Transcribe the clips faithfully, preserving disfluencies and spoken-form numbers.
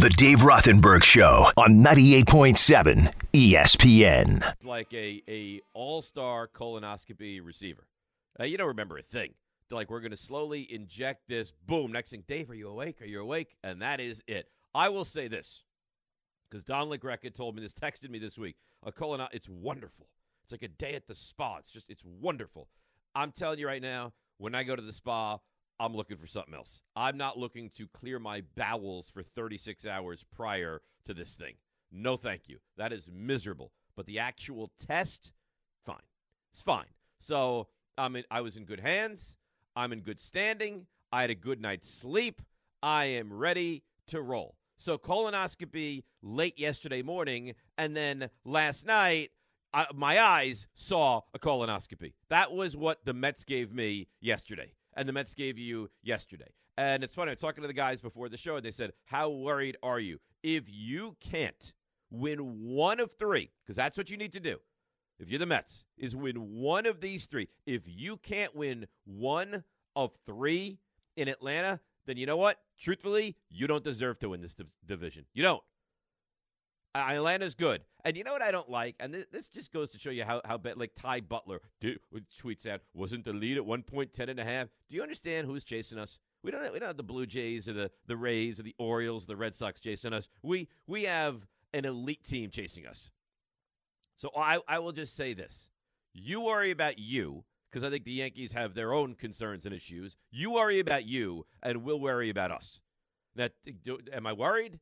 The Dave Rothenberg Show on ninety-eight point seven E S P N. It's like a, a all-star colonoscopy receiver. Uh, you don't remember a thing. They're like, we're going to slowly inject this. Boom. Next thing, Dave, are you awake? Are you awake? And that is it. I will say this, because Don LaGreca told me this, texted me this week. A colon, it's wonderful. It's like a day at the spa. It's just, it's wonderful. I'm telling you right now, when I go to the spa, I'm looking for something else. I'm not looking to clear my bowels for thirty-six hours prior to this thing. No, thank you. That is miserable. But the actual test, fine. It's fine. So I'm in, I was in good hands. I'm in good standing. I had a good night's sleep. I am ready to roll. So colonoscopy late yesterday morning, and then last night, I, my eyes saw a colonoscopy. That was what the Mets gave me yesterday. And the Mets gave you yesterday. And it's funny, I was talking to the guys before the show, and they said, how worried are you? If you can't win one of three, because that's what you need to do, if you're the Mets, is win one of these three. If you can't win one of three in Atlanta, then you know what? Truthfully, you don't deserve to win this div- division. You don't. Uh, Atlanta's good. And you know what I don't like? And this, this just goes to show you how, how bad, like Ty Butler dude, tweets out, wasn't the lead at one point, ten and a half? Do you understand who's chasing us? We don't have, we don't have the Blue Jays or the, the Rays or the Orioles, the Red Sox chasing us. We we have an elite team chasing us. So I, I will just say this. You worry about you, because I think the Yankees have their own concerns and issues. You worry about you, and we'll worry about us. Now, do, am I worried?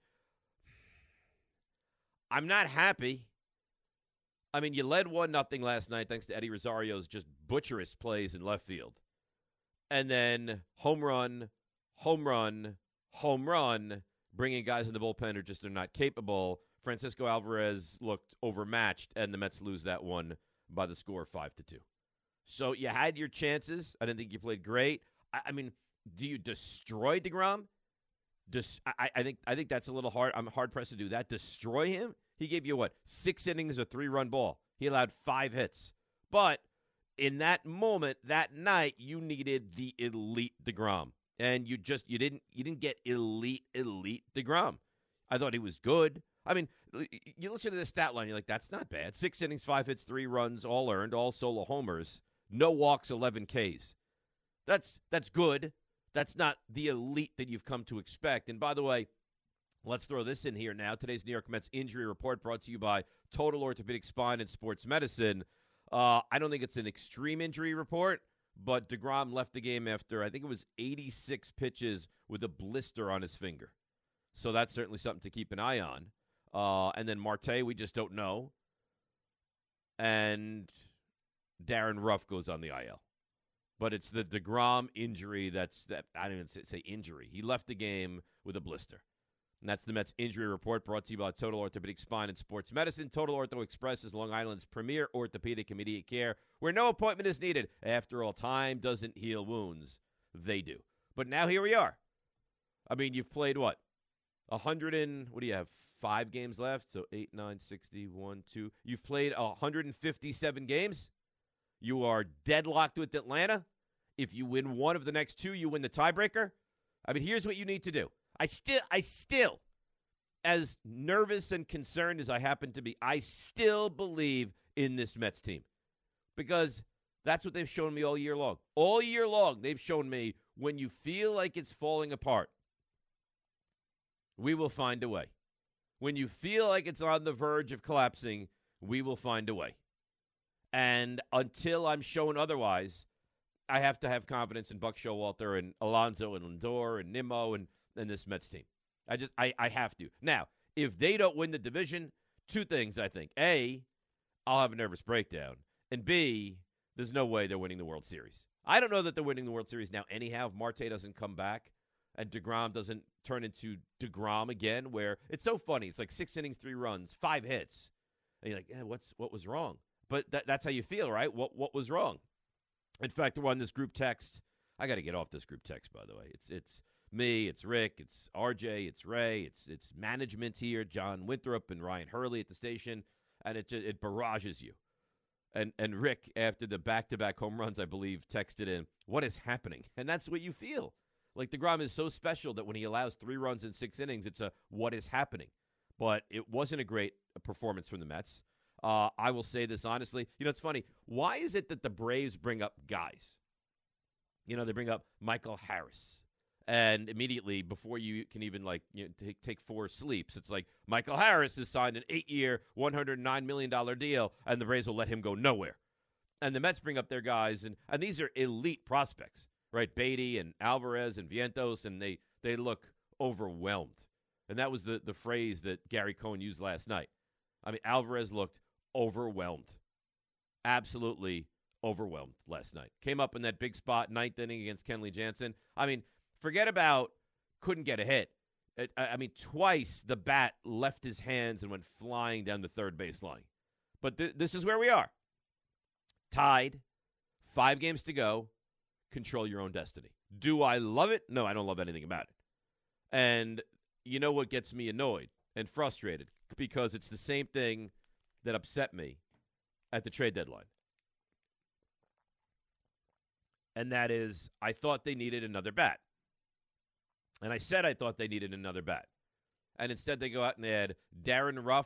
I'm not happy. I mean, you led one nothing last night thanks to Eddie Rosario's just butcherous plays in left field. And then home run, home run, home run, bringing guys in the bullpen who just are not capable. Francisco Alvarez looked overmatched, and the Mets lose that one by the score of five to two. So you had your chances. I didn't think you played great. I, I mean, do you destroy DeGrom? Des- I, I think I think that's a little hard. I'm hard-pressed to do that. Destroy him? He gave you, what, six innings, a three-run ball. He allowed five hits. But in that moment, that night, you needed the elite DeGrom. And you just, you didn't you didn't get elite, elite DeGrom. I thought he was good. I mean, you listen to the stat line, you're like, that's not bad. Six innings, five hits, three runs, all earned, all solo homers. No walks, eleven Ks. That's That's good. That's not the elite that you've come to expect. And by the way, let's throw this in here now. Today's New York Mets injury report brought to you by Total Orthopedic Spine and Sports Medicine. Uh, I don't think it's an extreme injury report, but DeGrom left the game after, I think it was eighty-six pitches with a blister on his finger. So that's certainly something to keep an eye on. Uh, and then Marte, we just don't know. And Darren Ruff goes on the I L. But it's the DeGrom injury that's, that I don't even say injury. He left the game with a blister. And that's the Mets injury report brought to you by Total Orthopedic Spine and Sports Medicine. Total Ortho Express is Long Island's premier orthopedic immediate care where no appointment is needed. After all, time doesn't heal wounds. They do. But now here we are. I mean, you've played what? one hundred and, what do you have, five games left? So eight, nine, sixty, one, two. You've played one hundred fifty-seven games. You are deadlocked with Atlanta. If you win one of the next two, you win the tiebreaker. I mean, here's what you need to do. I still, I still, as nervous and concerned as I happen to be, I still believe in this Mets team because that's what they've shown me all year long. All year long, they've shown me when you feel like it's falling apart, we will find a way. When you feel like it's on the verge of collapsing, we will find a way. And until I'm shown otherwise, I have to have confidence in Buck Showalter and Alonso and Lindor and Nimmo and, and this Mets team. I just I, I have to. Now, if they don't win the division, two things, I think. A, I'll have a nervous breakdown. And B, there's no way they're winning the World Series. I don't know that they're winning the World Series now anyhow if Marte doesn't come back and DeGrom doesn't turn into DeGrom again, where it's so funny. It's like six innings, three runs, five hits. And you're like, eh, what's what was wrong? But that, that's how you feel, right? What what was wrong? In fact, we're on this group text. I got to get off this group text, by the way. It's it's me, it's Rick, it's R J, it's Ray, it's it's management here, John Winthrop and Ryan Hurley at the station, and it it barrages you. And and Rick, after the back-to-back home runs, I believe, texted in, what is happening? And that's what you feel. Like, DeGrom is so special that when he allows three runs in six innings, it's a what is happening. But it wasn't a great performance from the Mets. Uh, I will say this honestly. You know, it's funny. Why is it that the Braves bring up guys? You know, they bring up Michael Harris. And immediately, before you can even, like, you know, take, take four sleeps, it's like Michael Harris has signed an eight-year, one hundred nine million dollars deal, and the Braves will let him go nowhere. And the Mets bring up their guys, and, and these are elite prospects, right? Beatty and Alvarez and Vientos, and they, they look overwhelmed. And that was the, the phrase that Gary Cohen used last night. I mean, Alvarez looked overwhelmed. Absolutely overwhelmed last night. Came up in that big spot, ninth inning against Kenley Jansen. I mean, forget about couldn't get a hit. It, I mean, twice the bat left his hands and went flying down the third base line. But th- this is where we are. Tied, five games to go, control your own destiny. Do I love it? No, I don't love anything about it. And you know what gets me annoyed and frustrated? Because it's the same thing that upset me at the trade deadline. And that is, I thought they needed another bat. And I said I thought they needed another bat. And instead they go out and they add Darren Ruff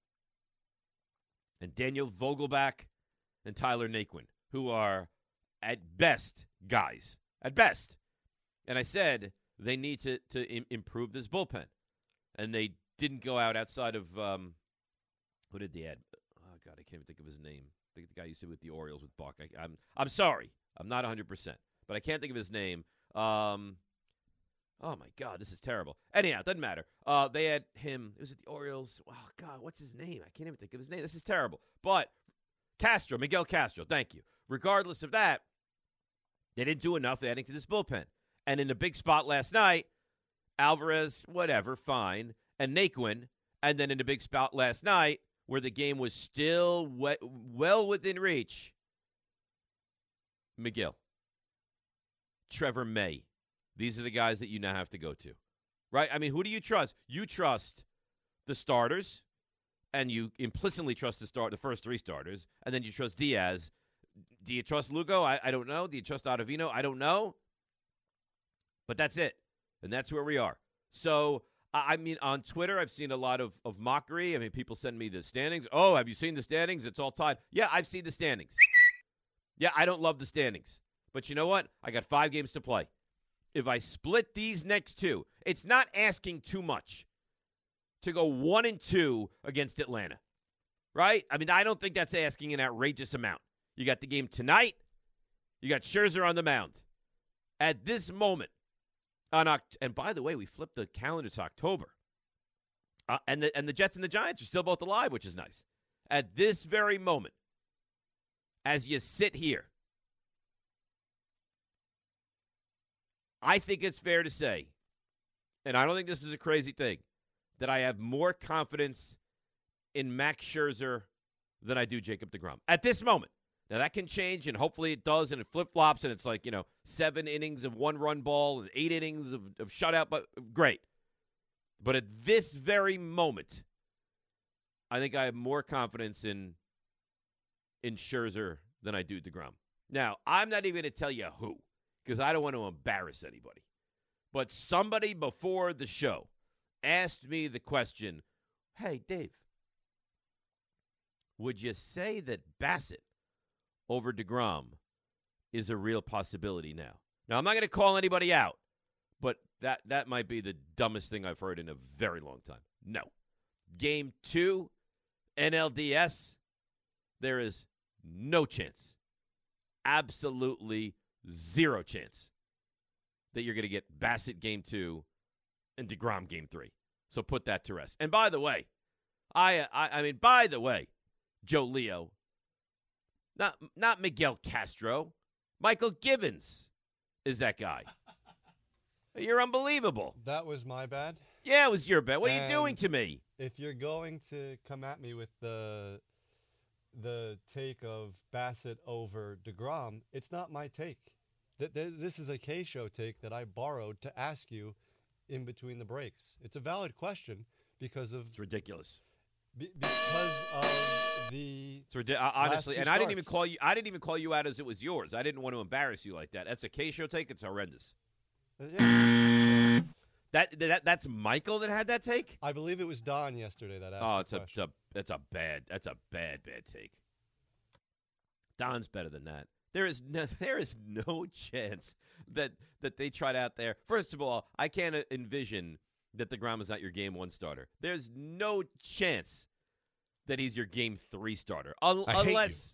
and Daniel Vogelbach and Tyler Naquin, who are, at best, guys. At best. And I said they need to, to im- improve this bullpen. And they didn't go out outside of, um, who did they add? Oh, God, I can't even think of his name. I think the guy used to be with the Orioles with Buck. I, I'm, I'm sorry. I'm not one hundred percent. But I can't think of his name. Um... Oh, my God, this is terrible. Anyhow, it doesn't matter. Uh, they had him. It was at the Orioles. Oh, God, what's his name? I can't even think of his name. This is terrible. But Castro, Miguel Castro, thank you. Regardless of that, they didn't do enough adding to this bullpen. And in the big spot last night, Alvarez, whatever, fine, and Naquin. And then in the big spot last night, where the game was still we- well within reach, Miguel, Trevor May. These are the guys that you now have to go to, right? I mean, who do you trust? You trust the starters, and you implicitly trust the start the first three starters, and then you trust Diaz. Do you trust Lugo? I, I don't know. Do you trust Ottavino? I don't know. But that's it, and that's where we are. So, I mean, on Twitter, I've seen a lot of, of mockery. I mean, people send me the standings. Oh, have you seen the standings? It's all tied. Yeah, I've seen the standings. Yeah, I don't love the standings. But you know what? I got five games to play. If I split these next two, it's not asking too much to go one and two against Atlanta, right? I mean, I don't think that's asking an outrageous amount. You got the game tonight. You got Scherzer on the mound. At this moment, on Oct- and by the way, we flipped the calendar to October. Uh, and, the, and the Jets and the Giants are still both alive, which is nice. At this very moment, as you sit here, I think it's fair to say, and I don't think this is a crazy thing, that I have more confidence in Max Scherzer than I do Jacob deGrom. At this moment. Now, that can change, and hopefully it does, and it flip-flops, and it's like, you know, seven innings of one-run ball and eight innings of, of shutout, but great. But at this very moment, I think I have more confidence in, in Scherzer than I do deGrom. Now, I'm not even going to tell you who, because I don't want to embarrass anybody. But somebody before the show asked me the question, hey, Dave, would you say that Bassett over deGrom is a real possibility now? Now, I'm not going to call anybody out, but that, that might be the dumbest thing I've heard in a very long time. No. Game two, N L D S, there is no chance. Absolutely zero chance that you're going to get Bassett game two and deGrom game three. So put that to rest. And by the way, I I, I mean, by the way, Joe Leo, not not Miguel Castro, Michael Givens is that guy. You're unbelievable. That was my bad. Yeah, it was your bad. What and are you doing to me? If you're going to come at me with the the take of Bassett over deGrom, it's not my take. Th- th- this is a K-Show take that I borrowed to ask you in between the breaks. It's a valid question because of... It's ridiculous. Be- because of the... It's ridi- uh, honestly, two and I didn't even starts. call you. I didn't even call you out as it was yours. I didn't want to embarrass you like that. That's a K-Show take. It's horrendous. Uh, yeah. That, that that's Michael that had that take? I believe it was Don yesterday that asked Oh, the it's a, question. it's a that's a bad that's a bad bad take. Don's better than that. There is no there is no chance that that they tried out there. First of all, I can't envision that DeGrom is not your game one starter. There's no chance that he's your game three starter, Un- I hate unless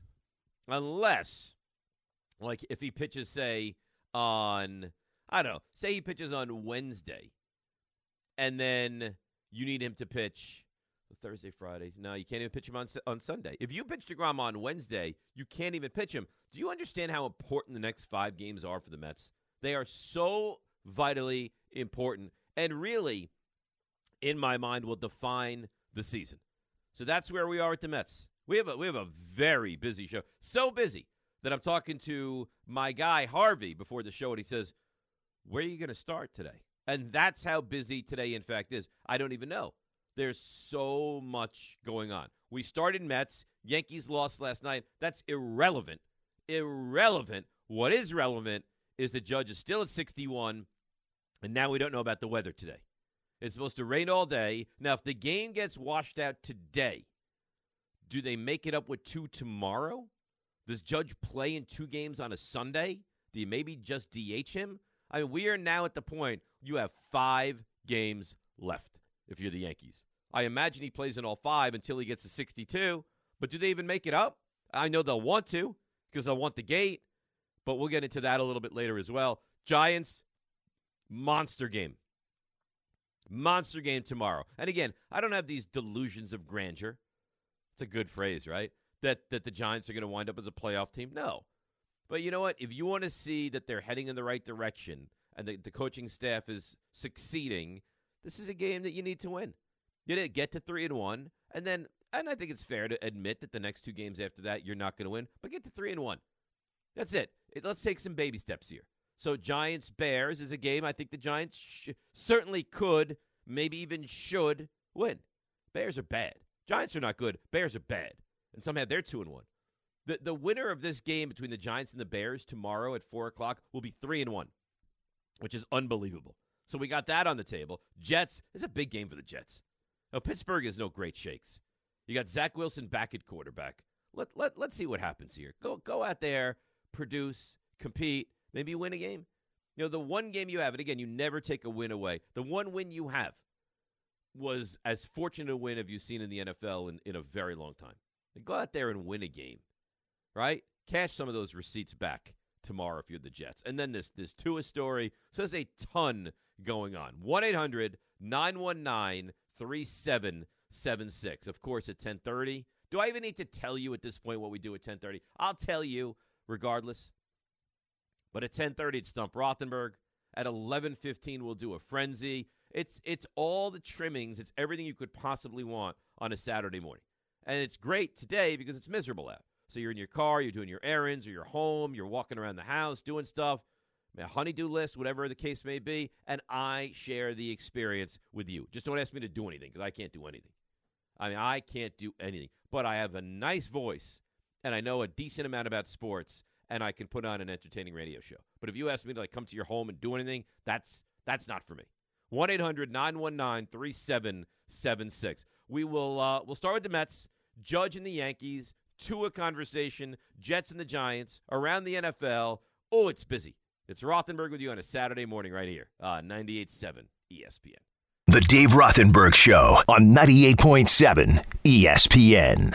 unless like if he pitches say on I don't know, say he pitches on Wednesday, and then you need him to pitch Thursday, Friday. No, you can't even pitch him on on Sunday. If you pitch DeGrom on Wednesday, you can't even pitch him. Do you understand how important the next five games are for the Mets? They are so vitally important, and really, in my mind, will define the season. So that's where we are at the Mets. We have a we have a very busy show, so busy that I'm talking to my guy Harvey before the show, and he says, "Where are you going to start today?" And that's how busy today, in fact, is. I don't even know. There's so much going on. We started Mets. Yankees lost last night. That's irrelevant. Irrelevant. What is relevant is the Judge is still at sixty-one, and now we don't know about the weather today. It's supposed to rain all day. Now, if the game gets washed out today, do they make it up with two tomorrow? Does Judge play in two games on a Sunday? Do you maybe just D H him? I mean, we are now at the point you have five games left if you're the Yankees. I imagine he plays in all five until he gets to sixty-two, but do they even make it up? I know they'll want to because they'll want the gate, but we'll get into that a little bit later as well. Giants, monster game. Monster game tomorrow. And again, I don't have these delusions of grandeur. It's a good phrase, right? That that the Giants are going to wind up as a playoff team. No. But you know what? If you want to see that they're heading in the right direction and the, the coaching staff is succeeding, this is a game that you need to win. You did get to three and one, and then, and I think it's fair to admit that the next two games after that you're not going to win, but get to three and one. That's it. it. Let's take some baby steps here. So Giants Bears is a game I think the Giants sh- certainly could, maybe even should win. Bears are bad. Giants are not good. Bears are bad, and somehow they're two and one. The the winner of this game between the Giants and the Bears tomorrow at four o'clock will be three and one, which is unbelievable. So we got that on the table. Jets, it's a big game for the Jets. Now, Pittsburgh is no great shakes. You got Zach Wilson back at quarterback. Let, let, let's see what happens here. Go, go out there, produce, compete, maybe win a game. You know, the one game you have, and again, you never take a win away. The one win you have was as fortunate a win have you seen in the N F L in, in a very long time. Go out there and win a game, right? Cash some of those receipts back tomorrow if you're the Jets. And then this this Tua story. So there's a ton going on. one eight hundred nine one nine three seven seven six. Of course, at ten thirty. Do I even need to tell you at this point what we do at ten thirty? I'll tell you regardless. But at ten thirty, it's Stump Rothenberg. At eleven fifteen, we'll do a frenzy. It's it's all the trimmings. It's everything you could possibly want on a Saturday morning. And it's great today because it's miserable out. So you're in your car, you're doing your errands, or you're home, you're walking around the house, doing stuff, a honey-do list, whatever the case may be, and I share the experience with you. Just don't ask me to do anything because I can't do anything. I mean, I can't do anything. But I have a nice voice, and I know a decent amount about sports, and I can put on an entertaining radio show. But if you ask me to like come to your home and do anything, that's that's not for me. one eight hundred nine one nine three seven seven six. We will uh, we'll start with the Mets, Judge and the Yankees, Tua conversation, Jets and the Giants, around the N F L. Oh, it's busy. It's Rothenberg with you on a Saturday morning right here, uh, ninety-eight point seven E S P N. The Dave Rothenberg Show on ninety-eight point seven E S P N.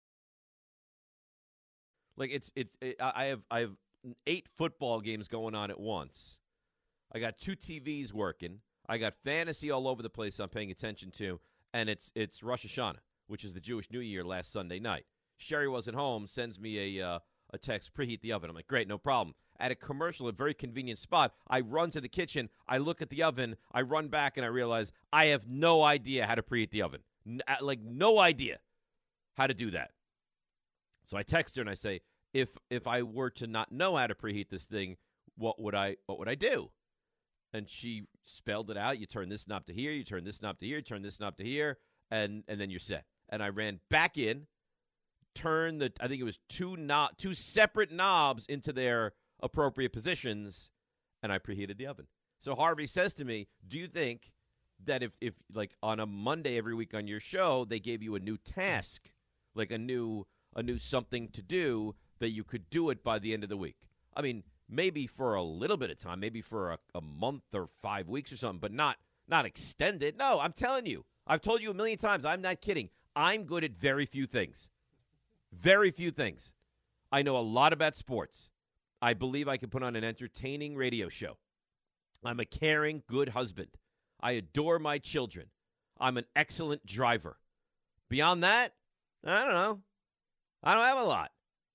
Like it's it's it, I have I have eight football games going on at once. I got two T Vs working. I got fantasy all over the place I'm paying attention to, and it's it's Rosh Hashanah, which is the Jewish New Year last Sunday night. Sherry wasn't home, sends me a uh, a text, preheat the oven. I'm like, great, no problem. At a commercial, a very convenient spot, I run to the kitchen, I look at the oven, I run back, and I realize I have no idea how to preheat the oven. N- like, no idea how to do that. So I text her and I say, if if I were to not know how to preheat this thing, what would I what would I do? And she spelled it out. You turn this knob to here, you turn this knob to here, you turn this knob to here, and and then you're set. And I ran back in, turned the I think it was two knob, two separate knobs into their appropriate positions, and I preheated the oven. So Harvey says to me, do you think that if, if like on a Monday every week on your show, they gave you a new task, like a new a new something to do, that you could do it by the end of the week? I mean, maybe for a little bit of time, maybe for a, a month or five weeks or something, but not not extended. No, I'm telling you. I've told you a million times. I'm not kidding. I'm good at very few things. Very few things. I know a lot about sports. I believe I can put on an entertaining radio show. I'm a caring, good husband. I adore my children. I'm an excellent driver. Beyond that, I don't know. I don't have a lot.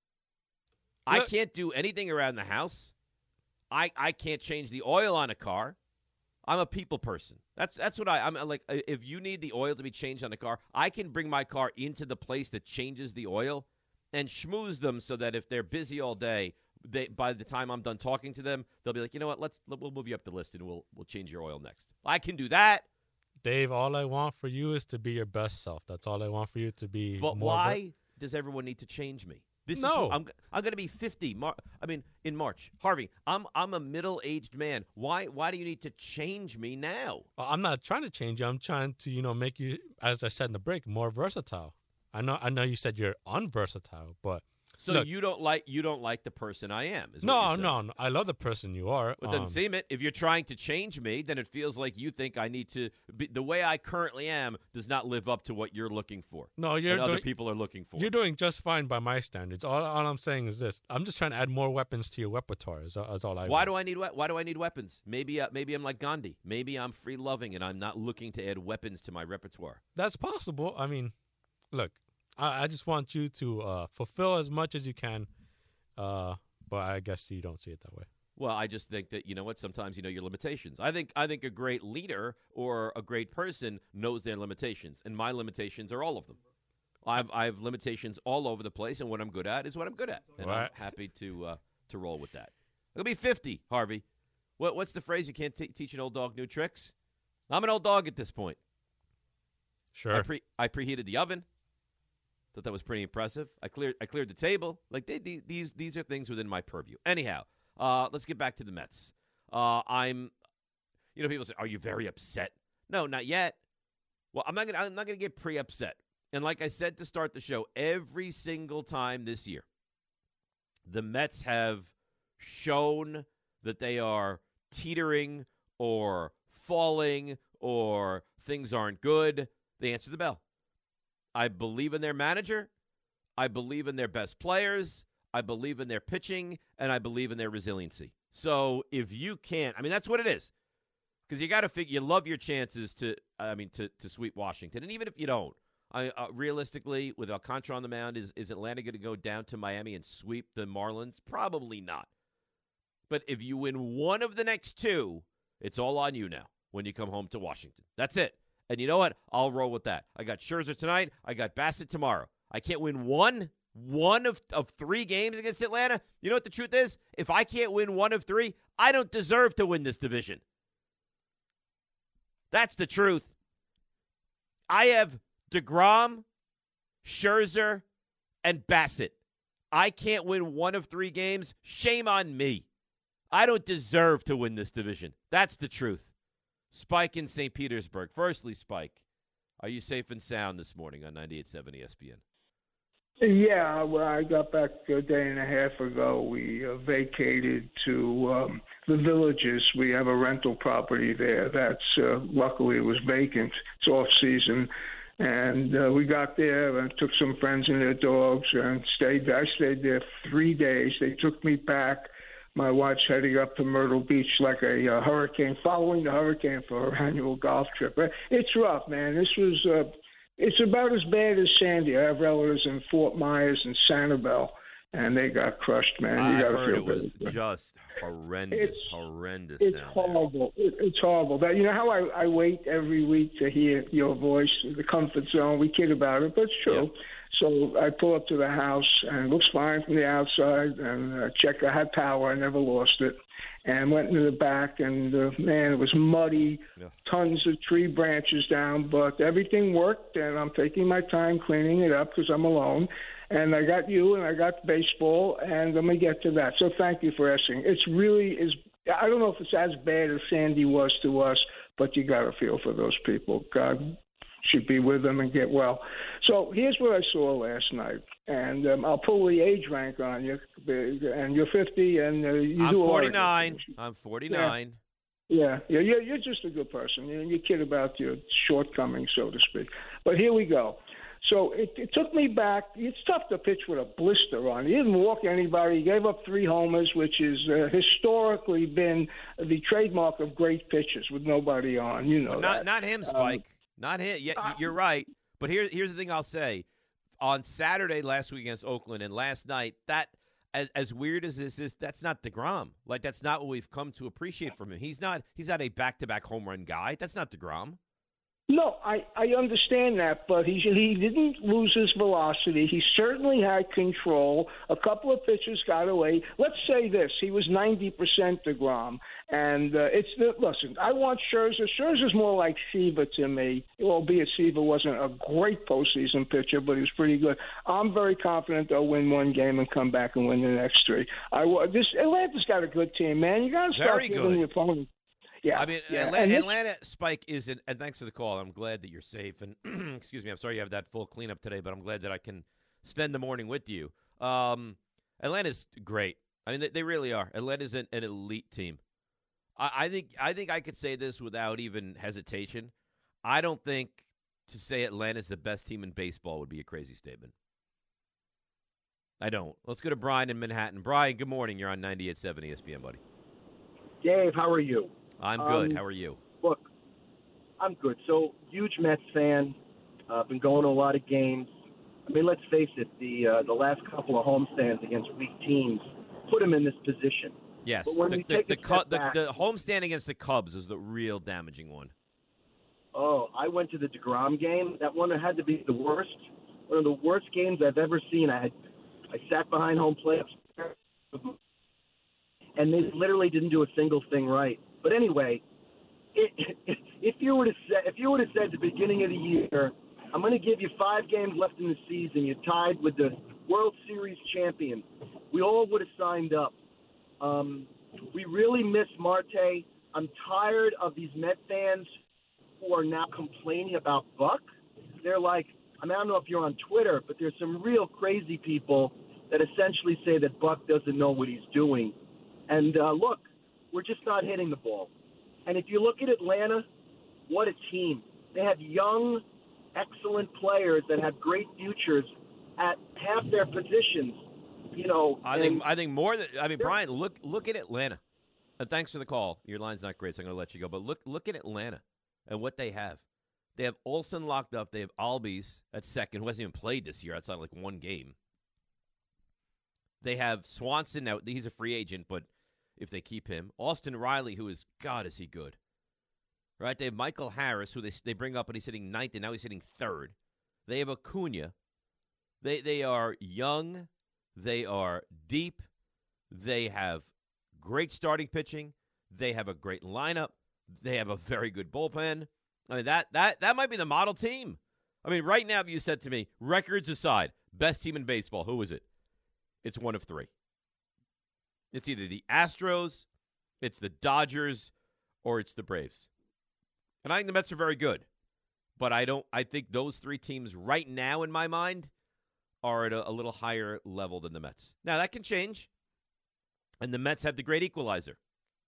I can't do anything around the house. I, I can't change the oil on a car. I'm a people person. That's that's what I, I'm like. If you need the oil to be changed on a car, I can bring my car into the place that changes the oil and schmooze them so that if they're busy all day, they, by the time I'm done talking to them, they'll be like, you know what, let's we'll move you up the list and we'll we'll change your oil next. I can do that. Dave, all I want for you is to be your best self. That's all I want for you to be. But more why ver- does everyone need to change me? This No. is who, I'm I'm going to be fifty. Mar- I mean, in March, Harvey. I'm I'm a middle-aged man. Why why do you need to change me now? I'm not trying to change you. I'm trying to, you know, make you, as I said in the break, more versatile. I know I know you said you're unversatile, but So look, you don't like you don't like the person I am? Is what no, you're saying. no, no. I love the person you are. Well, it doesn't Um, seem it. If you're trying to change me, then it feels like you think I need to be, the way I currently am does not live up to what you're looking for. No, you're and other doing, people are looking for. You're doing just fine by my standards. All, all I'm saying is this: I'm just trying to add more weapons to your repertoire. Is, is all I. Why want. do I need we- why do I need weapons? Maybe uh, maybe I'm like Gandhi. Maybe I'm free loving and I'm not looking to add weapons to my repertoire. That's possible. I mean, look, I, I just want you to uh, fulfill as much as you can. Uh, but I guess you don't see it that way. Well, I just think that, you know what, sometimes you know your limitations. I think I think a great leader or a great person knows their limitations, and my limitations are all of them. I've I have limitations all over the place, and what I'm good at is what I'm good at, and Right. I'm happy to uh, to roll with that. I'll be fifty, Harvey. What what's the phrase? You can't t- teach an old dog new tricks. I'm an old dog at this point. Sure. I, pre- I preheated the oven. Thought that was pretty impressive. I cleared I cleared the table. Like they, they, these these are things within my purview. Anyhow, uh, let's get back to the Mets. Uh, I'm, you know, people say, "Are you very upset?" No, not yet. Well, I'm not gonna I'm not gonna get pre-upset. And like I said to start the show, every single time this year, the Mets have shown that they are teetering or falling or things aren't good. They answer the bell. I believe in their manager. I believe in their best players. I believe in their pitching, and I believe in their resiliency. So if you can't, I mean, that's what it is. Because you got to figure, you love your chances to, I mean, to, to sweep Washington. And even if you don't, I, uh, realistically, with Alcantara on the mound, is, is Atlanta going to go down to Miami and sweep the Marlins? Probably not. But if you win one of the next two, it's all on you now when you come home to Washington. That's it. And you know what? I'll roll with that. I got Scherzer tonight. I got Bassett tomorrow. I can't win one, one of, of three games against Atlanta. You know what the truth is? If I can't win one of three, I don't deserve to win this division. That's the truth. I have DeGrom, Scherzer, and Bassett. I can't win one of three games. Shame on me. I don't deserve to win this division. That's the truth. Spike in Saint Petersburg. Firstly, Spike, are you safe and sound this morning on ninety-eight point seven E S P N? Yeah, well, I got back a day and a half ago. We uh, vacated to um, the Villages. We have a rental property there that's uh, luckily it was vacant. It's off season. And uh, we got there and took some friends and their dogs and stayed there. I stayed there three days. They took me back. My wife's heading up to Myrtle Beach like a uh, hurricane, following the hurricane for her annual golf trip. It's rough, man. This was, uh, it's about as bad as Sandy. I have relatives in Fort Myers and Sanibel, and they got crushed, man. You I've gotta heard feel it was better. just horrendous, It's- horrendous It's down horrible. It, it's horrible. That you know how I, I wait every week to hear your voice, the comfort zone. We kid about it, but it's true. Yeah. So I pull up to the house, and it looks fine from the outside. And uh, check, I had power. I never lost it. And went into the back, and uh, man, it was muddy. Yeah. Tons of tree branches down, but everything worked. And I'm taking my time cleaning it up because I'm alone. And I got you, and I got baseball, and let me get to that. So thank you for asking. It's really is I don't know if it's as bad as Sandy was to us, but you got to feel for those people. God should be with them and get well. So here's what I saw last night, and um, I'll pull the age rank on you, and you're fifty, and uh, you I'm do a lot of forty-nine. things. I'm forty-nine. Yeah, yeah, you're, you're just a good person. You, you kid about your shortcomings, so to speak. But here we go. So it, it took me back. It's tough to pitch with a blister on. He didn't walk anybody. He gave up three homers, which has uh, historically been the trademark of great pitchers with nobody on. You know Well, not that. not him, Spike. Um, not him. Yeah, uh, you're right. But here, here's the thing I'll say. On Saturday last week against Oakland and last night, that as as weird as this is, that's not DeGrom. Like that's not what we've come to appreciate from him. He's not he's not a back-to-back home run guy. That's not DeGrom. No, I, I understand that, but he he didn't lose his velocity. He certainly had control. A couple of pitches got away. Let's say this: he was ninety percent DeGrom, and uh, it's the, listen. I want Scherzer. Scherzer's more like Seaver to me, albeit Seaver wasn't a great postseason pitcher, but he was pretty good. I'm very confident they'll win one game and come back and win the next three. I this Atlanta's got a good team, man. You got to start Very giving good. the opponent. Yeah, I mean, yeah. Atlanta, this, Atlanta Spike isn't. And thanks for the call. I'm glad that you're safe. And excuse me, I'm sorry you have that full cleanup today, but I'm glad that I can spend the morning with you. Um, Atlanta's great. I mean, they, they really are. Atlanta's an, an elite team. I, I think. I think I could say this without even hesitation. I don't think to say Atlanta's the best team in baseball would be a crazy statement. I don't. Let's go to Brian in Manhattan. Brian, good morning. You're on ninety-eight point seven E S P N, buddy. Dave, how are you? I'm good. Um, How are you? Look, I'm good. So, huge Mets fan. Uh, been going to a lot of games. I mean, let's face it, the uh, the last couple of homestands against weak teams put him in this position. Yes. But when the, we the, take the, a the, step the, back, the homestand against the Cubs is the real damaging one. Oh, I went to the DeGrom game. That one had to be the worst. One of the worst games I've ever seen. I had, I sat behind home plate, and they literally didn't do a single thing right. But anyway, it, if you would have said, if you would have said at the beginning of the year, I'm going to give you five games left in the season, you're tied with the World Series champion, we all would have signed up. Um, we really miss Marte. I'm tired of these Met fans who are now complaining about Buck. They're like, I mean, I don't know if you're on Twitter, but there's some real crazy people that essentially say that Buck doesn't know what he's doing. And uh, look, we're just not hitting the ball. And if you look at Atlanta, what a team. They have young, excellent players that have great futures at half their positions. You know, I and think I think more than I mean, Brian, look look at Atlanta. And thanks for the call. Your line's not great, so I'm going to let you go. But look look at Atlanta and what they have. They have Olsen locked up. They have Albies at second, who hasn't even played this year outside of like one game. They have Swanson now. He's a free agent, but if they keep him, Austin Riley, who is God, is he good? Right? They have Michael Harris, who they they bring up, and he's hitting ninth, and now he's hitting third. They have Acuna. They they are young. They are deep. They have great starting pitching. They have a great lineup. They have a very good bullpen. I mean, that that that might be the model team. I mean, right now, if you said to me, records aside, best team in baseball, who is it? It's one of three. It's either the Astros, it's the Dodgers, or it's the Braves. And I think the Mets are very good. But I don't. I think those three teams right now, in my mind, are at a, a little higher level than the Mets. Now, that can change. And the Mets have the great equalizer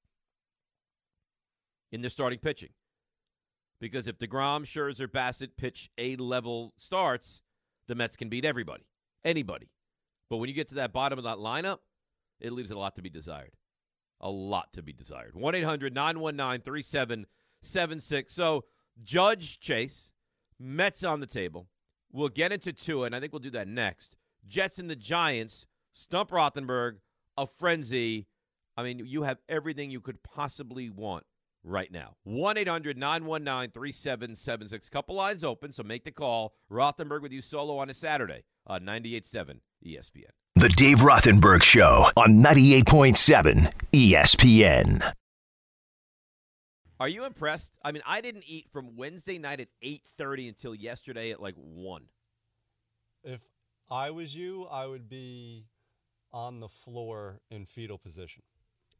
in their starting pitching. Because if DeGrom, Scherzer, Bassett pitch A-level starts, the Mets can beat everybody, anybody. But when you get to that bottom of that lineup, it leaves a lot to be desired. A lot to be desired. one eight hundred nine one nine three seven seven six. So, Judge Chase, Mets on the table. We'll get into Tua, and I think we'll do that next. Jets and the Giants, Stump Rothenberg, a frenzy. I mean, you have everything you could possibly want right now. one eight hundred nine one nine three seven seven six. Couple lines open, so make the call. Rothenberg with you solo on a Saturday on ninety-eight point seven E S P N. The Dave Rothenberg Show on ninety-eight point seven E S P N. Are you impressed? I mean, I didn't eat from Wednesday night at eight thirty until yesterday at like one. If I was you, I would be on the floor in fetal position.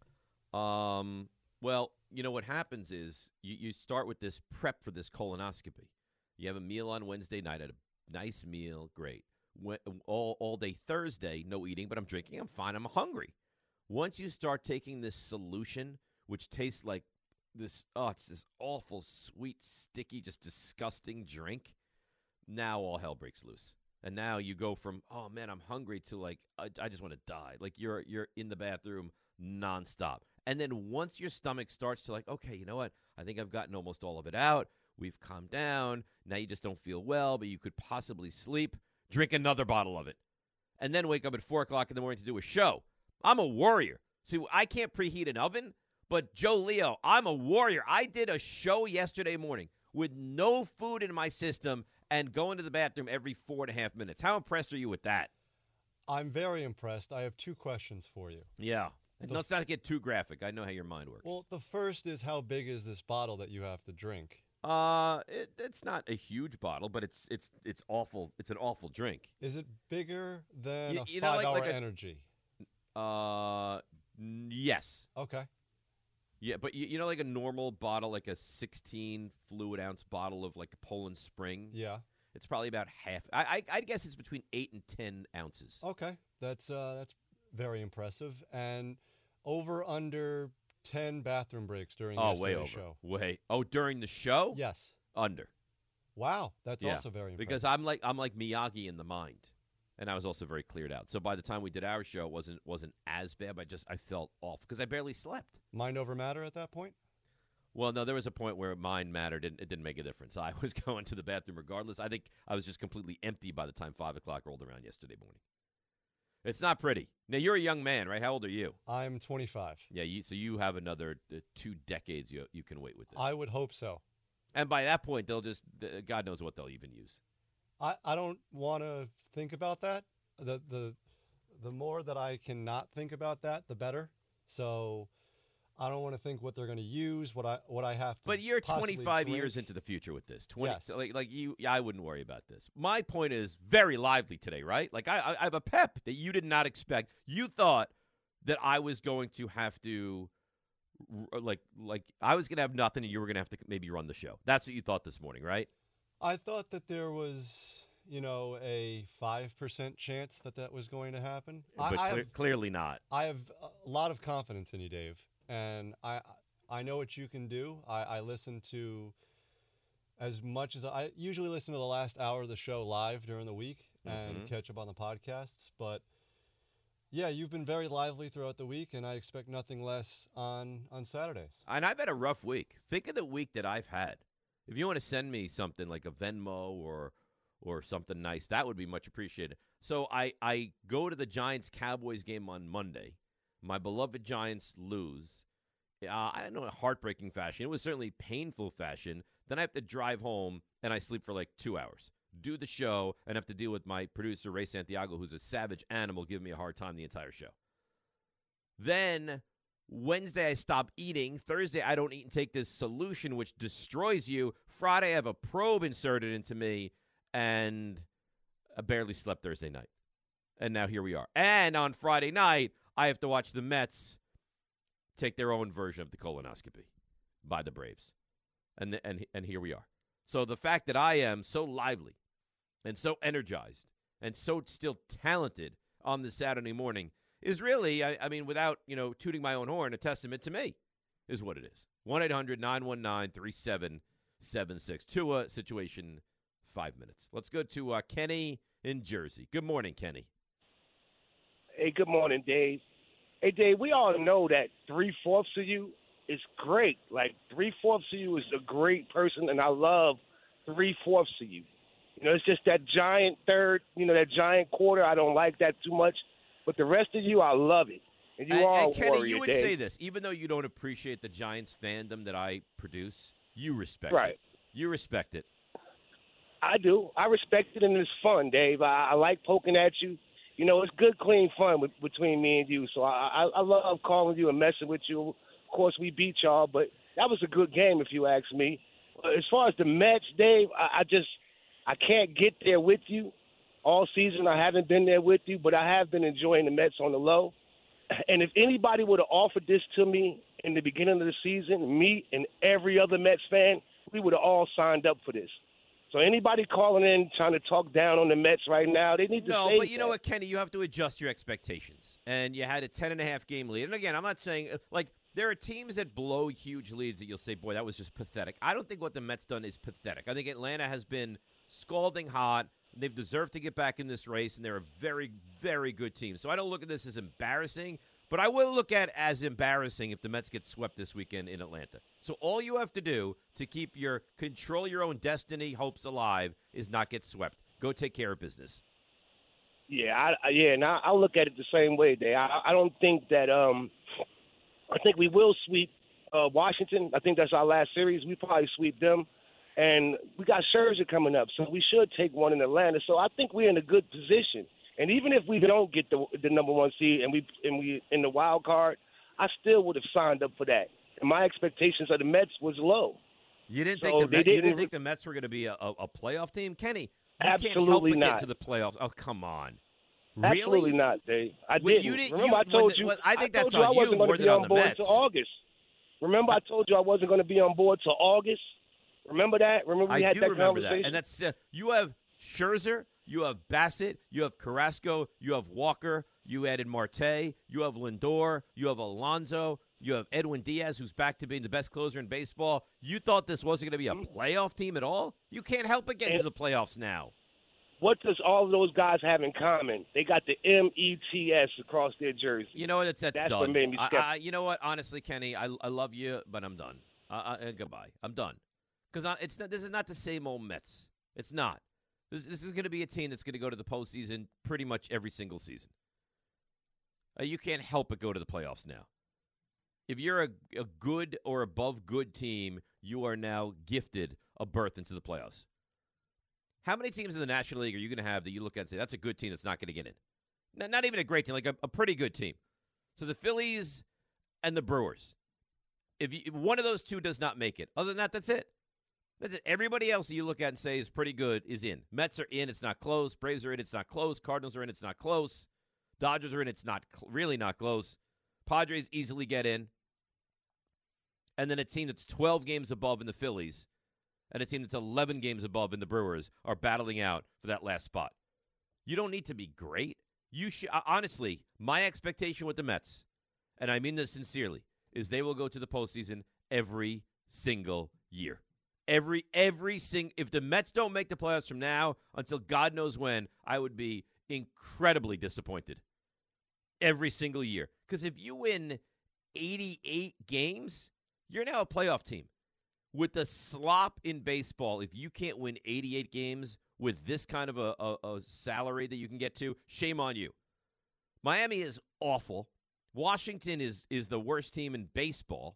Um, well, you know what happens is you, you start with this prep for this colonoscopy. You have a meal on Wednesday night, at a nice meal, great. When, all all day Thursday, no eating, but I'm drinking. I'm fine. I'm hungry. Once you start taking this solution, which tastes like this, oh, it's this awful, sweet, sticky, just disgusting drink. Now all hell breaks loose. And now you go from, oh, man, I'm hungry to like, I, I just want to die. Like you're you're in the bathroom nonstop. And then once your stomach starts to like, okay, you know what? I think I've gotten almost all of it out. We've calmed down. Now you just don't feel well, but you could possibly sleep. Drink another bottle of it. And then wake up at four o'clock in the morning to do a show. I'm a warrior. See, I can't preheat an oven, but Joe Leo, I'm a warrior. I did a show yesterday morning with no food in my system and going to the bathroom every four and a half minutes. How impressed are you with that? I'm very impressed. I have two questions for you. Yeah. And The let's not get too graphic. I know how your mind works. Well, the first is, how big is this bottle that you have to drink? Uh, it, it's not a huge bottle, but it's it's it's awful. It's an awful drink. Is it bigger than You- a you know, like- five-hour like a- energy? Uh, n- yes. Okay. Yeah, but you, you know, like a normal bottle, like a sixteen fluid ounce bottle of like Poland Spring. Yeah. It's probably about half. I I I'd guess it's between eight and ten ounces. Okay. That's uh, that's very impressive. And over under ten bathroom breaks during Oh, yesterday's way over. show. Way. Oh, during the show? Yes. Under. Wow. That's Yeah, also very impressive. Because I'm like I'm like Miyagi in the mind, and I was also very cleared out. So by the time we did our show, it wasn't wasn't as bad. But I just I felt off because I barely slept. Mind over matter at that point? Well, no, there was a point where mind mattered, and it didn't make a difference. I was going to the bathroom regardless. I think I was just completely empty by the time five o'clock rolled around yesterday morning. It's not pretty. Now, you're a young man, right? How old are you? I'm twenty-five. Yeah, you, so you have another uh, two decades you, you can wait with this. I would hope so. And by that point, they'll just, uh, God knows what they'll even use. I, I don't want to think about that. The, the, the more that I can not think about that, the better. So I don't want to think what they're going to use, what I what I have to. But you're possibly twenty-five years drink. into the future with this. twenty, Yes. Like, like you, yeah, I wouldn't worry about this. My point is very lively today, right? Like I, I have a pep that you did not expect. You thought that I was going to have to, r- like, like I was going to have nothing, and you were going to have to maybe run the show. That's what you thought this morning, right? I thought that there was, you know, a five percent chance that that was going to happen. I, But I, cle- have, clearly not. I have a lot of confidence in you, Dave, and I I know what you can do. I, I listen to as much as I usually listen to the last hour of the show live during the week and Mhm. catch up on the podcasts. But yeah, you've been very lively throughout the week, and I expect nothing less on on Saturdays. And I've had a rough week. Think of the week that I've had. If you want to send me something like a Venmo or or something nice, that would be much appreciated. So I, I go to the Giants-Cowboys game on Monday. My beloved Giants lose. Uh, I don't know, in a heartbreaking fashion. It was certainly painful fashion. Then I have to drive home, and I sleep for like two hours. Do the show, and have to deal with my producer, Ray Santiago, who's a savage animal, giving me a hard time the entire show. Then Wednesday, I stop eating. Thursday, I don't eat and take this solution, which destroys you. Friday, I have a probe inserted into me, and I barely slept Thursday night. And now here we are. And on Friday night, I have to watch the Mets take their own version of the colonoscopy by the Braves. And, the, and, and here we are. So the fact that I am so lively and so energized and so still talented on this Saturday morning is really, I, I mean, without, you know, tooting my own horn, a testament to me is what it is. one eight hundred nine one nine three seven seven six. Tua situation, five minutes. Let's go to uh, Kenny in Jersey. Good morning, Kenny. Hey, good morning, Dave. Hey, Dave, we all know that three-fourths of you is great. Like, three-fourths of you is a great person, and I love three-fourths of you. You know, it's just that giant third, you know, that giant quarter. I don't like that too much. But the rest of you, I love it. And you and, are and a Kenny, warrior, you would Dave. say this, even though you don't appreciate the Giants fandom that I produce, you respect Right. it. You respect it. I do. I respect it, and it's fun, Dave. I, I like poking at you. You know, it's good, clean fun with, between me and you. So I, I, I love calling you and messing with you. Of course, we beat y'all, but that was a good game, if you ask me. As far as the Mets, Dave, I, I just I can't get there with you all season. I haven't been there with you, but I have been enjoying the Mets on the low. and if anybody would have offered this to me in the beginning of the season, me and every other Mets fan, we would have all signed up for this. So anybody calling in trying to talk down on the Mets right now, they need to No, say but you that. know what, Kenny? You have to adjust your expectations. And you had a ten and a half game lead. And again, I'm not saying uh, like there are teams that blow huge leads that you'll say, boy, that was just pathetic. I don't think what the Mets done is pathetic. I think Atlanta has been scalding hot. They've deserved to get back in this race, and they're a very, very good team. So I don't look at this as embarrassing, but I will look at it as embarrassing if the Mets get swept this weekend in Atlanta. So all you have to do to keep your control your own destiny hopes alive is not get swept. Go take care of business. Yeah, I, I, yeah, and I, I look at it the same way, Dave. I, I don't think that um, I think we will sweep uh, Washington. I think that's our last series. We probably sweep them. And we got Scherzer coming up, so we should take one in Atlanta. So I think we're in a good position. And even if we don't get the the number one seed and we and we in the wild card, I still would have signed up for that. And my expectations of the Mets was low. You didn't So think the they Met, you didn't didn't re- think the Mets were going to be a, a, a playoff team, Kenny? You Absolutely can't help but not. get to the playoffs. Oh, come on. Really? Absolutely not, Dave. I Well, didn't. you didn't- Remember, you- I told when the- you. well, I think told that's you on I wasn't you gonna more be than on on the board Mets. till August. Remember, I told you I wasn't going to be on board till August. Remember that? Remember we I had do that remember conversation. that. And that's uh, you have Scherzer, you have Bassett, you have Carrasco, you have Walker, you added Marte, you have Lindor, you have Alonso, you have Edwin Diaz, who's back to being the best closer in baseball. You thought this wasn't going to be a playoff team at all? You can't help but get into the playoffs now. What does all of those guys have in common? They got the M E T S across their jersey. You know what? That's, that's, That's done. what made me I, skeptical. I, you know what? Honestly, Kenny, I, I love you, but I'm done. Uh, uh, goodbye. I'm done. Because it's not, this is not the same old Mets. It's not. This, this is going to be a team that's going to go to the postseason pretty much every single season. Uh, you can't help but go to the playoffs now. If you're a, a good or above good team, you are now gifted a berth into the playoffs. How many teams in the National League are you going to have that you look at and say, that's a good team that's not going to get in? Not, not even a great team, like a, a pretty good team. So the Phillies and the Brewers. If, you, if one of those two does not make it, other than that, that's it. That's it. Everybody else that you look at and say is pretty good is in. Mets are in, it's not close. Braves are in, it's not close. Cardinals are in, it's not close. Dodgers are in, it's not cl- really not close. Padres easily get in. And then a team that's twelve games above in the Phillies and a team that's eleven games above in the Brewers are battling out for that last spot. You don't need to be great. You should, uh, honestly, my expectation with the Mets, and I mean this sincerely, is they will go to the postseason every single year. Every every single if the Mets don't make the playoffs from now until God knows when, I would be incredibly disappointed. Every single year. Because if you win eighty-eight games, you're now a playoff team. With the slop in baseball, if you can't win eighty-eight games with this kind of a, a, a salary that you can get to, shame on you. Miami is awful. Washington is is the worst team in baseball.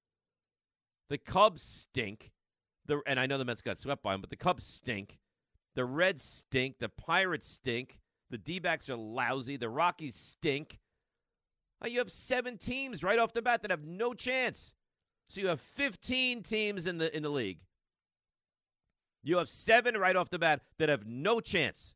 The Cubs stink. The and I know the Mets got swept by them, but the Cubs stink. The Reds stink. The Pirates stink. The D-backs are lousy. The Rockies stink. Uh, You have seven teams right off the bat that have no chance. So you have fifteen teams in the in the league. You have seven right off the bat that have no chance.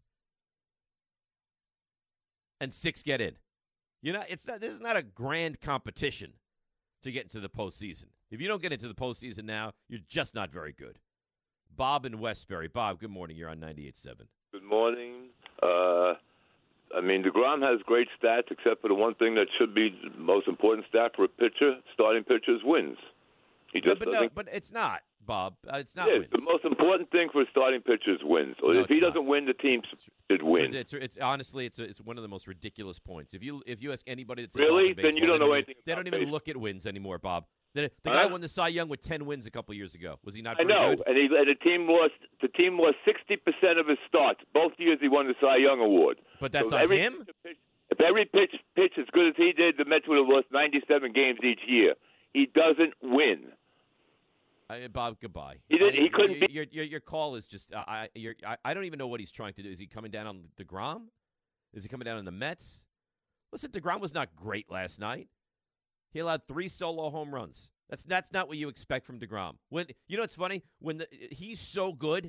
And six get in. You know, it's not this is not a grand competition to get into the postseason. If you don't get into the postseason now, you're just not very good. Bob in Westbury. Bob, good morning. You're on ninety-eight point seven. Good morning. Uh, I mean, DeGrom has great stats, except for the one thing that should be the most important stat for a pitcher, starting pitchers, wins. He No, just but no, doesn't. but it's not, Bob. Uh, it's not Yes, wins. the most important thing for a starting pitcher is wins. Or No, if he it's not. doesn't win, the team should win. It's, it's, it's honestly, it's a, it's one of the most ridiculous points. If you if you ask anybody that's Really? involved in Then you baseball, don't know they anything They about don't even baseball. look at wins anymore, Bob. The, the Huh? guy won the Cy Young with ten wins a couple years ago. Was he not I very know, good? and, he, and the team lost. The team lost sixty percent of his starts. Both years he won the Cy Young Award. But that's So on every him. pitch- If every pitch pitch as good as he did, the Mets would have lost ninety-seven games each year. He doesn't win. I, Bob, goodbye. He didn't- I- he couldn't Your, be- your, your, your call is just. Uh, I, you're, I I don't even know what he's trying to do. Is he coming down on DeGrom? Is he coming down on the Mets? Listen, DeGrom was not great last night. He allowed three solo home runs. That's that's not what you expect from DeGrom. When you know it's funny when the, he's so good.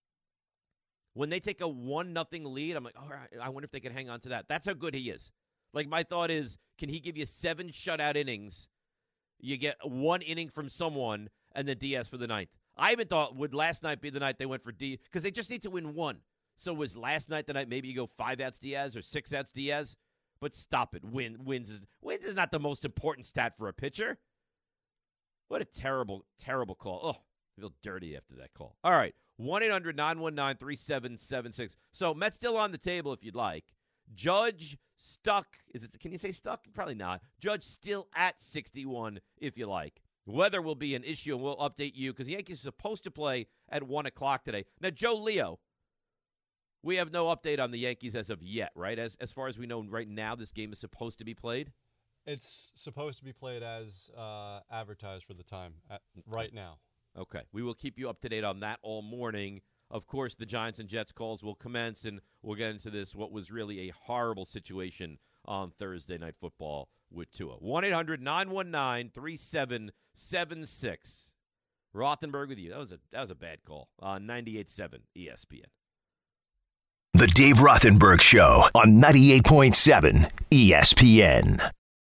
When they take a one nothing lead, I'm like, all right. I wonder if they can hang on to that. That's how good he is. Like, my thought is, can he give you seven shutout innings? You get one inning from someone, and then Diaz for the ninth. I even thought, would last night be the night they went for Diaz? Because they just need to win one. So was last night the night maybe you go five outs Diaz or six outs Diaz? But stop it. Win, wins, is, wins is not the most important stat for a pitcher. What a terrible, terrible call. Oh, I feel dirty after that call. All right, one eight hundred nine one nine three seven seven six. So Mets still on the table if you'd like. Judge stuck. Is it? Can you say stuck? Probably not. Judge still at sixty-one if you like. Weather will be an issue, and we'll update you because the Yankees are supposed to play at one o'clock today. Now, Joe Leo, we have no update on the Yankees as of yet, right? As as far as we know right now, this game is supposed to be played? It's supposed to be played as uh, advertised for the time at, right now. Okay. We will keep you up to date on that all morning. Of course, the Giants and Jets calls will commence, and we'll get into this, what was really a horrible situation on Thursday Night Football with Tua. one eight hundred nine one nine three seven seven six. Rothenberg with you. That was a that was a bad call. Uh, ninety-eight point seven E S P N. The Dave Rothenberg Show on ninety-eight point seven E S P N.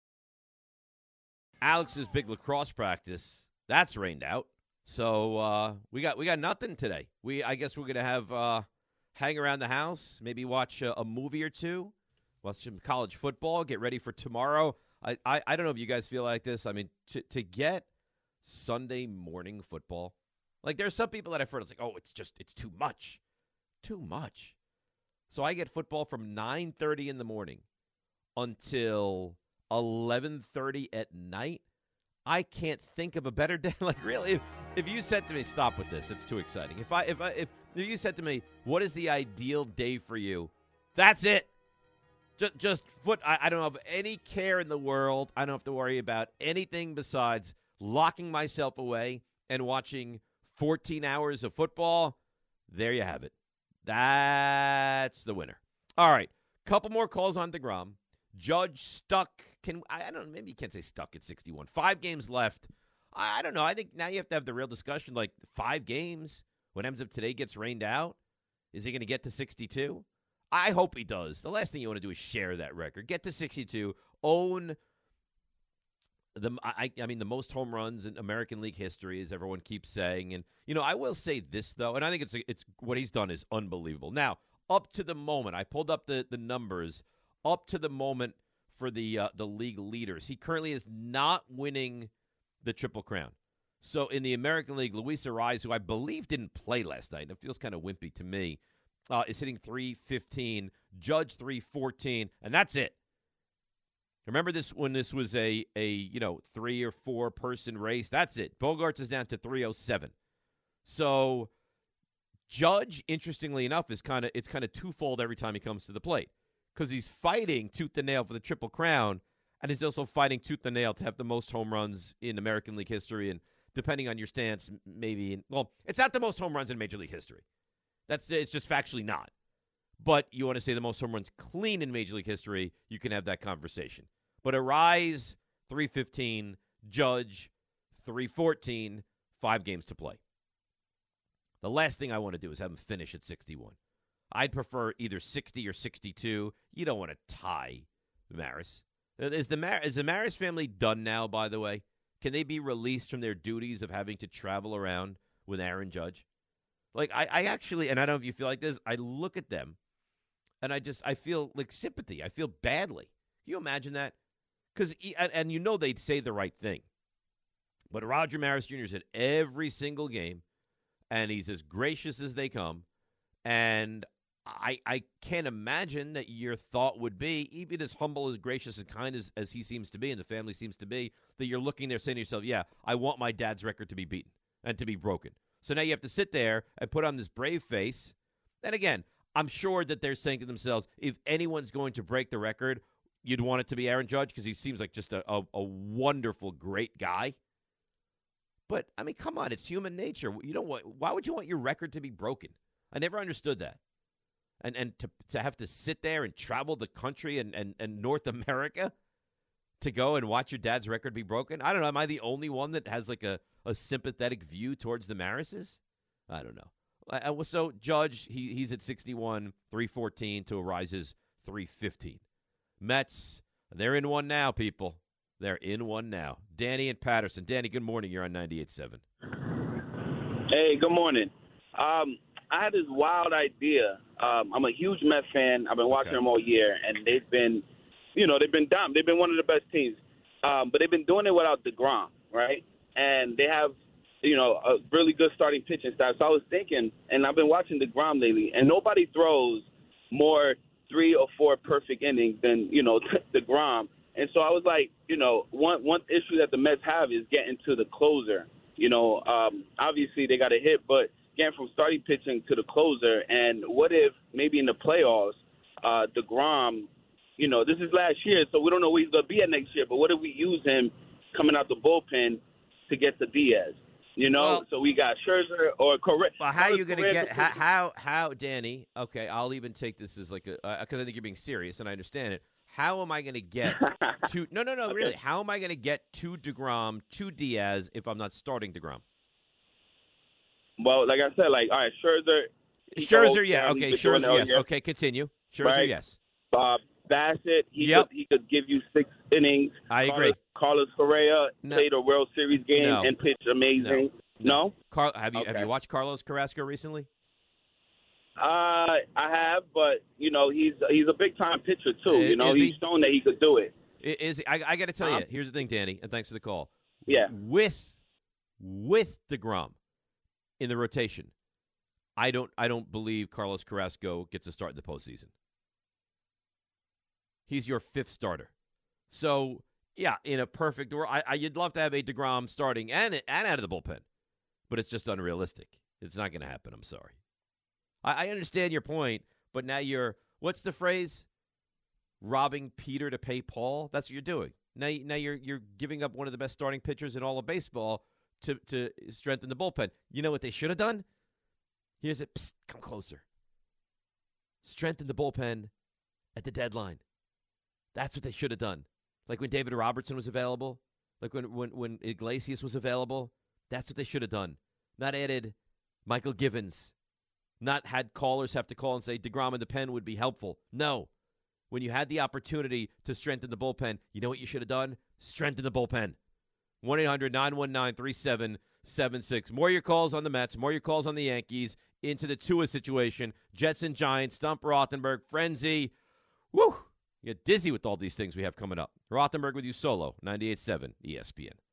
Alex's big lacrosse practice, that's rained out. So uh, we got we got nothing today. We I guess we're gonna have uh, hang around the house, maybe watch a, a movie or two, watch some college football, get ready for tomorrow. I, I, I don't know if you guys feel like this. I mean, to to get Sunday morning football, like there's some people that I've heard it's like, oh, it's just it's too much, too much. So I get football from nine thirty in the morning until eleven thirty at night. I can't think of a better day. Like, really, if, if you said to me, stop with this, it's too exciting. If I if I, if, if you said to me, what is the ideal day for you? That's it. Just, just foot. I, I don't have any care in the world. I don't have to worry about anything besides locking myself away and watching fourteen hours of football. There you have it. That's the winner. All right. Couple more calls on DeGrom. Judge stuck. Can I, I don't know. Maybe you can't say stuck at sixty-one. Five games left. I, I don't know. I think now you have to have the real discussion. Like five games. What happens if today gets rained out? Is he going to get to sixty-two? I hope he does. The last thing you want to do is share that record. Get to sixty-two. Own the. I, I mean the most home runs in American League history, as everyone keeps saying. And you know, I will say this though, and I think it's it's what he's done is unbelievable. Now, up to the moment, I pulled up the the numbers. Up to the moment for the uh, the league leaders, he currently is not winning the Triple Crown. So in the American League, Luis Arraez, who I believe didn't play last night, it feels kind of wimpy to me, uh, is hitting three fifteen, Judge three fourteen, and that's it. Remember this when this was a a you know three or four person race? That's it. Bogarts is down to three oh seven. So Judge, interestingly enough, is kind of it's kind of twofold every time he comes to the plate. Because he's fighting tooth and nail for the Triple Crown, and he's also fighting tooth and nail to have the most home runs in American League history. And depending on your stance, maybe in, well, it's not the most home runs in Major League history. That's it's just factually not. But you want to say the most home runs clean in Major League history, you can have that conversation. But Arraez three fifteen, Judge three fourteen, five games to play. The last thing I want to do is have him finish at sixty-one. I'd prefer either sixty or sixty-two. You don't want to tie Maris. Is the, Mar- is the Maris family done now, by the way? Can they be released from their duties of having to travel around with Aaron Judge? Like, I, I actually, and I don't know if you feel like this, I look at them, and I just, I feel like sympathy. I feel badly. Can you imagine that? Because, and, and you know they'd say the right thing. But Roger Maris Junior is in every single game, and he's as gracious as they come, and I, I can't imagine that your thought would be, even as humble, as gracious, and kind as, as he seems to be and the family seems to be, that you're looking there saying to yourself, yeah, I want my dad's record to be beaten and to be broken. So now you have to sit there and put on this brave face. And again, I'm sure that they're saying to themselves, if anyone's going to break the record, you'd want it to be Aaron Judge because he seems like just a, a, a wonderful, great guy. But, I mean, come on, it's human nature. You know what? Why would you want your record to be broken? I never understood that. And and to to have to sit there and travel the country and, and, and North America to go and watch your dad's record be broken? I don't know. Am I the only one that has like a, a sympathetic view towards the Marises? I don't know. Uh, so Judge, he he's at sixty-one, three fourteen to Arraez's three fifteen. Mets, They're in one now, people. They're in one now. Danny and Patterson. Danny, good morning. You're on ninety-eight point seven. Hey, good morning. Um, I had this wild idea. Um, I'm a huge Mets fan. I've been watching Okay. them all year, and they've been, you know, they've been dumb. They've been one of the best teams. Um, but they've been doing it without DeGrom, right? And they have, you know, a really good starting pitching staff. So I was thinking, and I've been watching DeGrom lately, and nobody throws more three or four perfect innings than, you know, DeGrom. And so I was like, you know, one one issue that the Mets have is getting to the closer. You know, um, obviously they got a hit, but getting from starting pitching to the closer. And what if maybe in the playoffs, uh, DeGrom, you know, this is last year, so we don't know where he's going to be at next year, but what if we use him coming out the bullpen to get to Diaz? You know, Well, so we got Scherzer or Correa. Well, how are you going to get how, how how Danny? Okay, I'll even take this as like a because uh, I think you're being serious and I understand it. How am I going to get to? No, no, no. Okay. Really, how am I going to get to DeGrom to Diaz if I'm not starting DeGrom? Well, like I said, like all right, Scherzer. he can hold Scherzer, yeah, down. okay, He's been doing it Scherzer, all yes, year. okay, continue. Scherzer, Right. yes. Uh, Bassett, he Yep. could he could give you six innings. I agree. Carlos, Carlos Correa No. played a World Series game No. and pitched amazing. No, Car- have you have Okay. you watched Carlos Carrasco recently? uh, I have, but you know he's he's a big time pitcher too. Uh, you know is he's he? shown that he could do it. I- Is I, I got to tell Huh? you, here's the thing, Danny, and thanks for the call. Yeah. With with DeGrom in the rotation, I don't I don't believe Carlos Carrasco gets a start in the postseason. He's your fifth starter. So, yeah, in a perfect world, I, I, you'd love to have a DeGrom starting and and out of the bullpen, but it's just unrealistic. It's not going to happen. I'm sorry. I, I understand your point, but now you're, what's the phrase? Robbing Peter to pay Paul? That's what you're doing. Now, now you're you're giving up one of the best starting pitchers in all of baseball to, to strengthen the bullpen. You know what they should have done? Here's it. Psst, come closer. Strengthen the bullpen at the deadline. That's what they should have done. Like when David Robertson was available, like when, when, when Iglesias was available, that's what they should have done. Not added Michael Givens. Not had callers have to call and say DeGrom in the pen would be helpful. No. When you had the opportunity to strengthen the bullpen, you know what you should have done? Strengthen the bullpen. one eight hundred nine one nine three seven seven six. More your calls on the Mets, more your calls on the Yankees, into the Tua situation, Jets and Giants, Stump Rothenberg, Frenzy. Woo! You get dizzy with all these things we have coming up. Rothenberg with you solo, ninety-eight point seven E S P N.